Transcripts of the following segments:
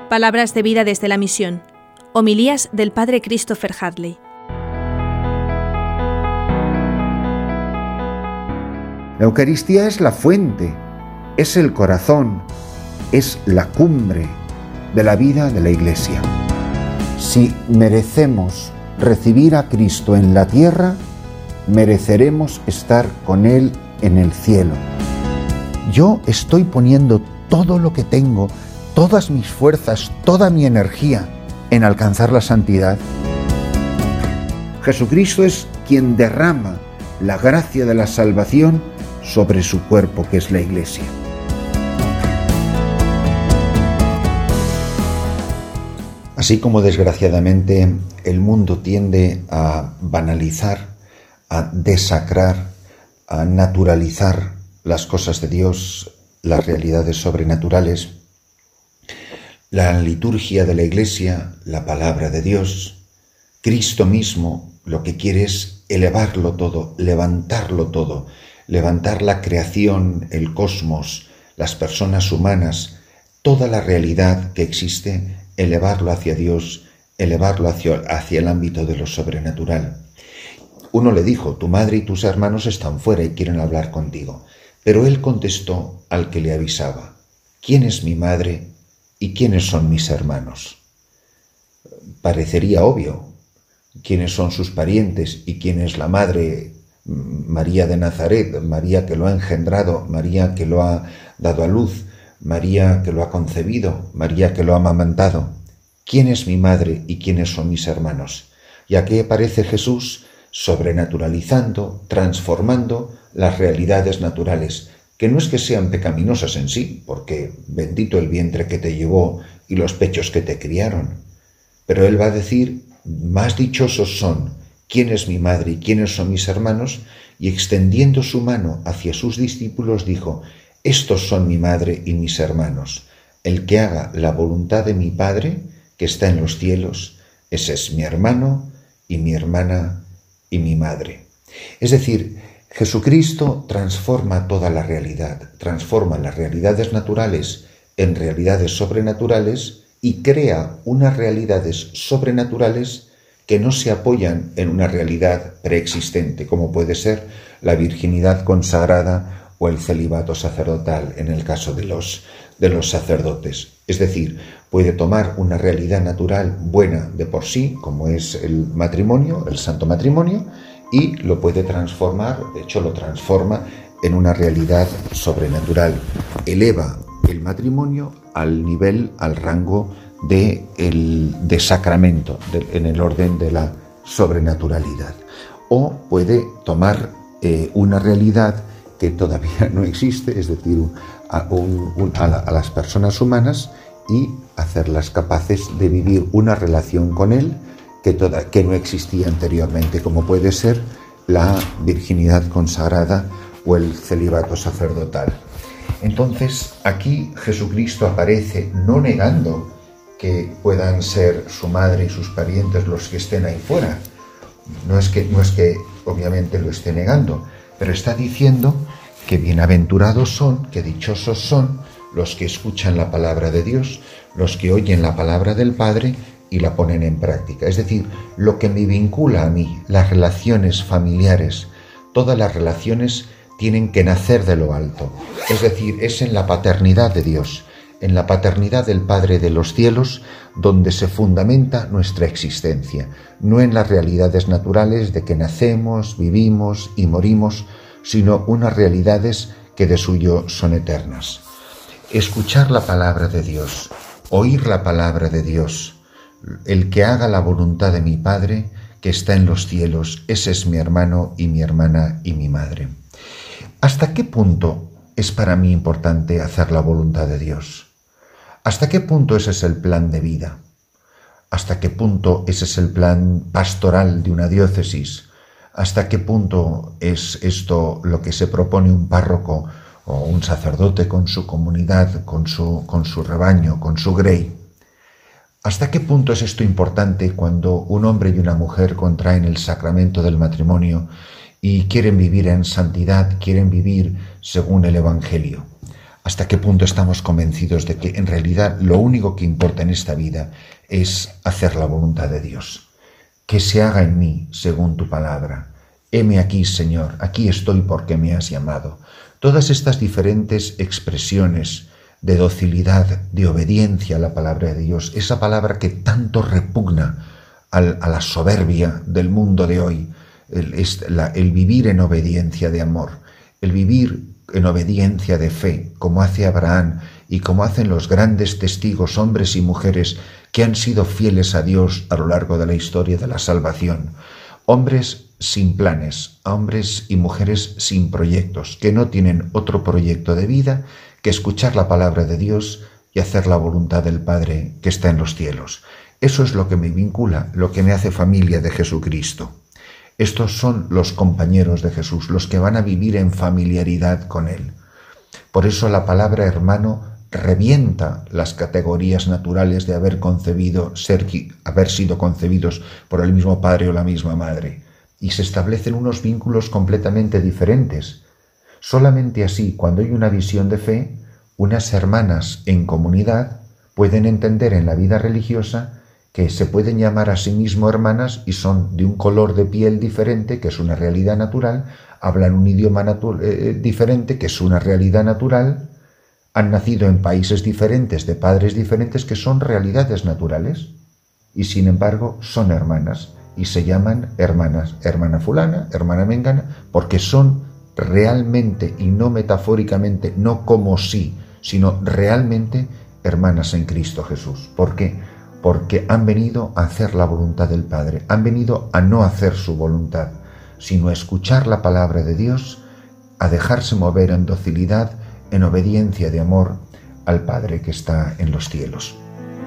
Palabras de vida desde la misión. Homilías del Padre Christopher Hadley. La Eucaristía es la fuente, es el corazón, es la cumbre de la vida de la Iglesia. Si merecemos recibir a Cristo en la tierra, mereceremos estar con Él en el cielo. Yo estoy poniendo todo lo que tengo, todas mis fuerzas, toda mi energía en alcanzar la santidad. Jesucristo es quien derrama la gracia de la salvación sobre su cuerpo, que es la Iglesia. Así como desgraciadamente el mundo tiende a banalizar, a desacrar, a naturalizar las cosas de Dios, las realidades sobrenaturales, la liturgia de la Iglesia, la palabra de Dios, Cristo mismo, lo que quiere es elevarlo todo, levantarlo todo, levantar la creación, el cosmos, las personas humanas, toda la realidad que existe, elevarlo hacia Dios, elevarlo hacia el ámbito de lo sobrenatural. Uno le dijo: tu madre y tus hermanos están fuera y quieren hablar contigo. Pero él contestó al que le avisaba: ¿quién es mi madre y quiénes son mis hermanos? Parecería obvio quiénes son sus parientes y quién es la madre, María de Nazaret, María que lo ha engendrado, María que lo ha dado a luz, María que lo ha concebido, María que lo ha amamantado. ¿Quién es mi madre y quiénes son mis hermanos? Y aquí aparece Jesús sobrenaturalizando, transformando las realidades naturales, que no es que sean pecaminosas en sí, porque bendito el vientre que te llevó y los pechos que te criaron. Pero él va a decir: más dichosos son quién es mi madre y quiénes son mis hermanos, y extendiendo su mano hacia sus discípulos dijo: estos son mi madre y mis hermanos. El que haga la voluntad de mi Padre, que está en los cielos, ese es mi hermano y mi hermana y mi madre. Es decir, Jesucristo transforma toda la realidad, transforma las realidades naturales en realidades sobrenaturales y crea unas realidades sobrenaturales que no se apoyan en una realidad preexistente, como puede ser la virginidad consagrada o el celibato sacerdotal en el caso de los sacerdotes. Es decir, puede tomar una realidad natural buena de por sí, como es el matrimonio, el santo matrimonio, y lo puede transformar, de hecho lo transforma en una realidad sobrenatural. Eleva el matrimonio al nivel, al rango de sacramento, en el orden de la sobrenaturalidad. O puede tomar una realidad que todavía no existe, es decir, a las personas humanas, y hacerlas capaces de vivir una relación con Él que no existía anteriormente, como puede ser la virginidad consagrada o el celibato sacerdotal. Entonces, aquí Jesucristo aparece no negando que puedan ser su madre y sus parientes los que estén ahí fuera. No es que obviamente lo esté negando, pero está diciendo que bienaventurados son, que dichosos son los que escuchan la palabra de Dios, los que oyen la palabra del Padre y la ponen en práctica. Es decir, lo que me vincula a mí, las relaciones familiares, todas las relaciones tienen que nacer de lo alto. Es decir, es en la paternidad de Dios, en la paternidad del Padre de los cielos, donde se fundamenta nuestra existencia, no en las realidades naturales de que nacemos, vivimos y morimos, sino unas realidades que de suyo son eternas. Escuchar la palabra de Dios, oír la palabra de Dios, el que haga la voluntad de mi Padre, que está en los cielos, ese es mi hermano y mi hermana y mi madre. ¿Hasta qué punto es para mí importante hacer la voluntad de Dios? ¿Hasta qué punto ese es el plan de vida? ¿Hasta qué punto ese es el plan pastoral de una diócesis? ¿Hasta qué punto es esto lo que se propone un párroco o un sacerdote con su comunidad, con su rebaño, con su grey? ¿Hasta qué punto es esto importante cuando un hombre y una mujer contraen el sacramento del matrimonio y quieren vivir en santidad, quieren vivir según el Evangelio? ¿Hasta qué punto estamos convencidos de que en realidad lo único que importa en esta vida es hacer la voluntad de Dios? Que se haga en mí según tu palabra. Heme aquí, Señor, aquí estoy porque me has llamado. Todas estas diferentes expresiones de docilidad, de obediencia a la palabra de Dios, esa palabra que tanto repugna a la soberbia del mundo de hoy, el vivir en obediencia de amor, el vivir en obediencia de fe, como hace Abraham y como hacen los grandes testigos, hombres y mujeres que han sido fieles a Dios a lo largo de la historia de la salvación. Hombres sin planes, hombres y mujeres sin proyectos, que no tienen otro proyecto de vida que escuchar la palabra de Dios y hacer la voluntad del Padre que está en los cielos. Eso es lo que me vincula, lo que me hace familia de Jesucristo. Estos son los compañeros de Jesús, los que van a vivir en familiaridad con Él. Por eso la palabra hermano revienta las categorías naturales de haber sido concebidos por el mismo padre o la misma madre, y se establecen unos vínculos completamente diferentes. Solamente así, cuando hay una visión de fe, unas hermanas en comunidad pueden entender en la vida religiosa que se pueden llamar a sí mismos hermanas y son de un color de piel diferente, que es una realidad natural, hablan un idioma diferente, que es una realidad natural, han nacido en países diferentes, de padres diferentes, que son realidades naturales, y sin embargo son hermanas, y se llaman hermanas, hermana fulana, hermana mengana, porque son realmente, y no metafóricamente, no como sí, sino realmente hermanas en Cristo Jesús. ¿Por qué? Porque han venido a hacer la voluntad del Padre, han venido a no hacer su voluntad, sino a escuchar la palabra de Dios, a dejarse mover en docilidad, en obediencia de amor al Padre que está en los cielos.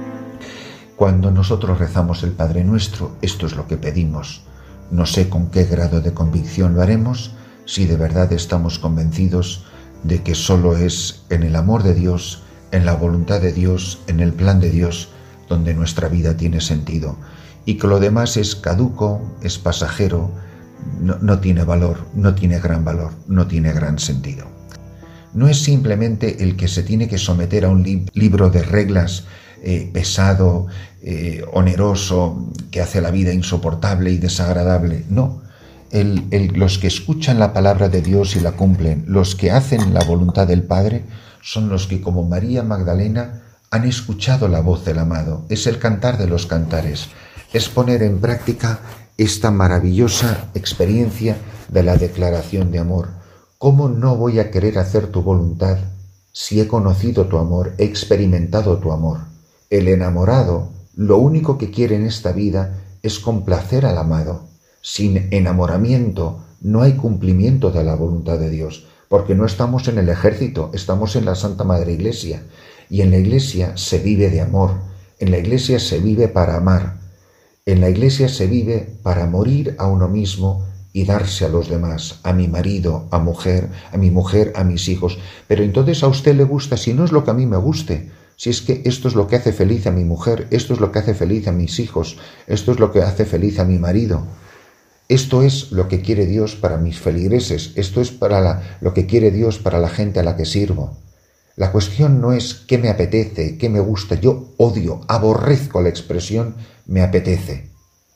Cuando nosotros rezamos el Padre Nuestro, esto es lo que pedimos. No sé con qué grado de convicción lo haremos, si de verdad estamos convencidos de que solo es en el amor de Dios, en la voluntad de Dios, en el plan de Dios, donde nuestra vida tiene sentido, y que lo demás es caduco, es pasajero, no tiene valor, no tiene gran valor, no tiene gran sentido. No es simplemente el que se tiene que someter a un libro de reglas pesado, oneroso, que hace la vida insoportable y desagradable. No, los que escuchan la palabra de Dios y la cumplen, los que hacen la voluntad del Padre, son los que, como María Magdalena, han escuchado la voz del amado. Es el cantar de los cantares, es poner en práctica esta maravillosa experiencia de la declaración de amor. ¿Cómo no voy a querer hacer tu voluntad si he conocido tu amor, he experimentado tu amor? El enamorado lo único que quiere en esta vida es complacer al amado. Sin enamoramiento no hay cumplimiento de la voluntad de Dios, porque no estamos en el ejército, estamos en la Santa Madre Iglesia. Y en la Iglesia se vive de amor, en la Iglesia se vive para amar, en la Iglesia se vive para morir a uno mismo y darse a los demás, a mi marido, a mi mujer, a mis hijos. Pero entonces a usted le gusta, si no es lo que a mí me guste, si es que esto es lo que hace feliz a mi mujer, esto es lo que hace feliz a mis hijos, esto es lo que hace feliz a mi marido. Esto es lo que quiere Dios para mis feligreses, esto es lo que quiere Dios para la gente a la que sirvo. La cuestión no es qué me apetece, qué me gusta. Yo odio, aborrezco la expresión me apetece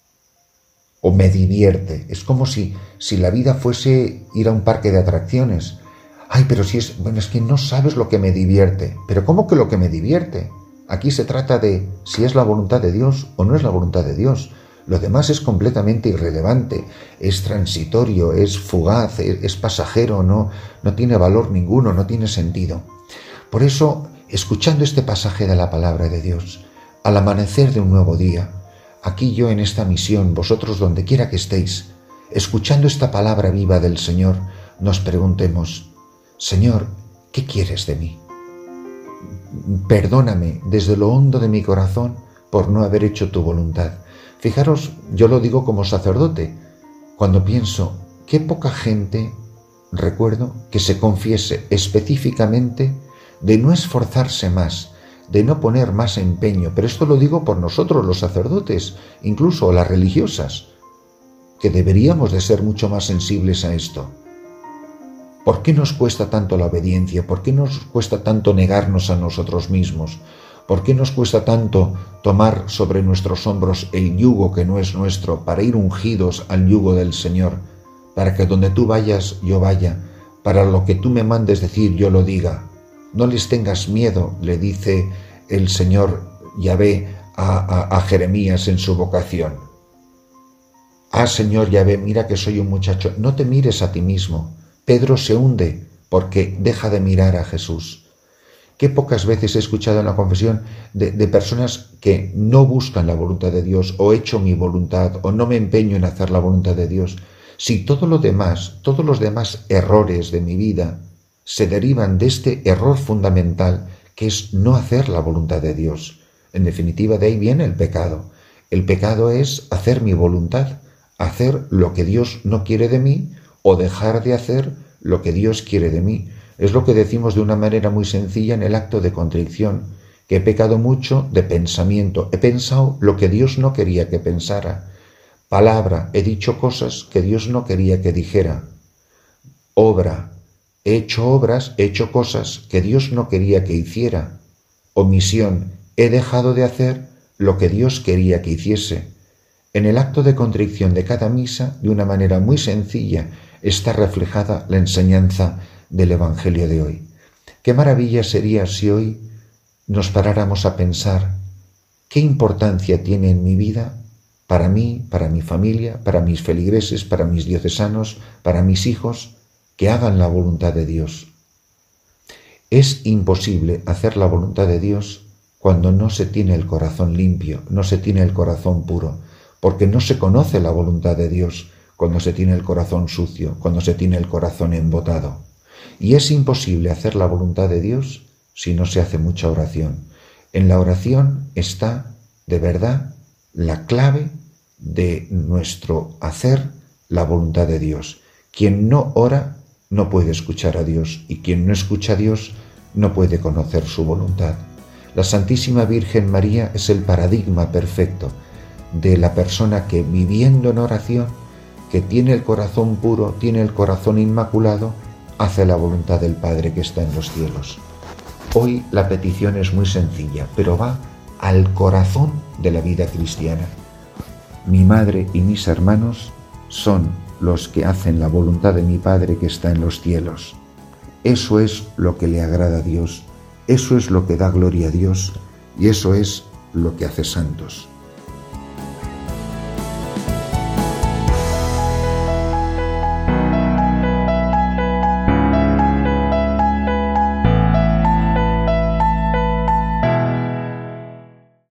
o me divierte. Es como si la vida fuese ir a un parque de atracciones. Ay, pero es que no sabes lo que me divierte. ¿Pero cómo que lo que me divierte? Aquí se trata de si es la voluntad de Dios o no es la voluntad de Dios. Lo demás es completamente irrelevante, es transitorio, es fugaz, es pasajero, no tiene valor ninguno, no tiene sentido. Por eso, escuchando este pasaje de la palabra de Dios, al amanecer de un nuevo día, aquí yo en esta misión, vosotros donde quiera que estéis, escuchando esta palabra viva del Señor, nos preguntemos, Señor, ¿qué quieres de mí? Perdóname desde lo hondo de mi corazón por no haber hecho tu voluntad. Fijaros, yo lo digo como sacerdote, cuando pienso, qué poca gente, recuerdo, que se confiese específicamente de no esforzarse más, de no poner más empeño, pero esto lo digo por nosotros los sacerdotes, incluso las religiosas, que deberíamos de ser mucho más sensibles a esto. ¿Por qué nos cuesta tanto la obediencia? ¿Por qué nos cuesta tanto negarnos a nosotros mismos? ¿Por qué nos cuesta tanto tomar sobre nuestros hombros el yugo que no es nuestro para ir ungidos al yugo del Señor? Para que donde tú vayas, yo vaya. Para lo que tú me mandes decir, yo lo diga. No les tengas miedo, le dice el Señor Yahvé a Jeremías en su vocación. Señor Yahvé, mira que soy un muchacho. No te mires a ti mismo. Pedro se hunde porque deja de mirar a Jesús. Qué pocas veces he escuchado en la confesión de personas que no buscan la voluntad de Dios, o he hecho mi voluntad, o no me empeño en hacer la voluntad de Dios. Si todos los demás errores de mi vida se derivan de este error fundamental, que es no hacer la voluntad de Dios. En definitiva, de ahí viene el pecado. El pecado es hacer mi voluntad, hacer lo que Dios no quiere de mí, o dejar de hacer lo que Dios quiere de mí. Es lo que decimos de una manera muy sencilla en el acto de contrición, que he pecado mucho de pensamiento, he pensado lo que Dios no quería que pensara. Palabra, he dicho cosas que Dios no quería que dijera. Obra, he hecho cosas que Dios no quería que hiciera. Omisión, he dejado de hacer lo que Dios quería que hiciese. En el acto de contrición de cada misa, de una manera muy sencilla, está reflejada la enseñanza del Evangelio de hoy. Qué maravilla sería si hoy nos paráramos a pensar qué importancia tiene en mi vida, para mí, para mi familia, para mis feligreses, para mis diocesanos, para mis hijos, que hagan la voluntad de Dios. Es imposible hacer la voluntad de Dios cuando no se tiene el corazón limpio, no se tiene el corazón puro, porque no se conoce la voluntad de Dios cuando se tiene el corazón sucio, cuando se tiene el corazón embotado. Y es imposible hacer la voluntad de Dios si no se hace mucha oración. En la oración está, de verdad, la clave de nuestro hacer la voluntad de Dios. Quien no ora no puede escuchar a Dios, y quien no escucha a Dios no puede conocer su voluntad. La Santísima Virgen María es el paradigma perfecto de la persona que, viviendo en oración, que tiene el corazón puro, tiene el corazón inmaculado, hace la voluntad del Padre que está en los cielos. Hoy la petición es muy sencilla, pero va al corazón de la vida cristiana. Mi madre y mis hermanos son los que hacen la voluntad de mi Padre que está en los cielos. Eso es lo que le agrada a Dios, eso es lo que da gloria a Dios, y eso es lo que hace santos.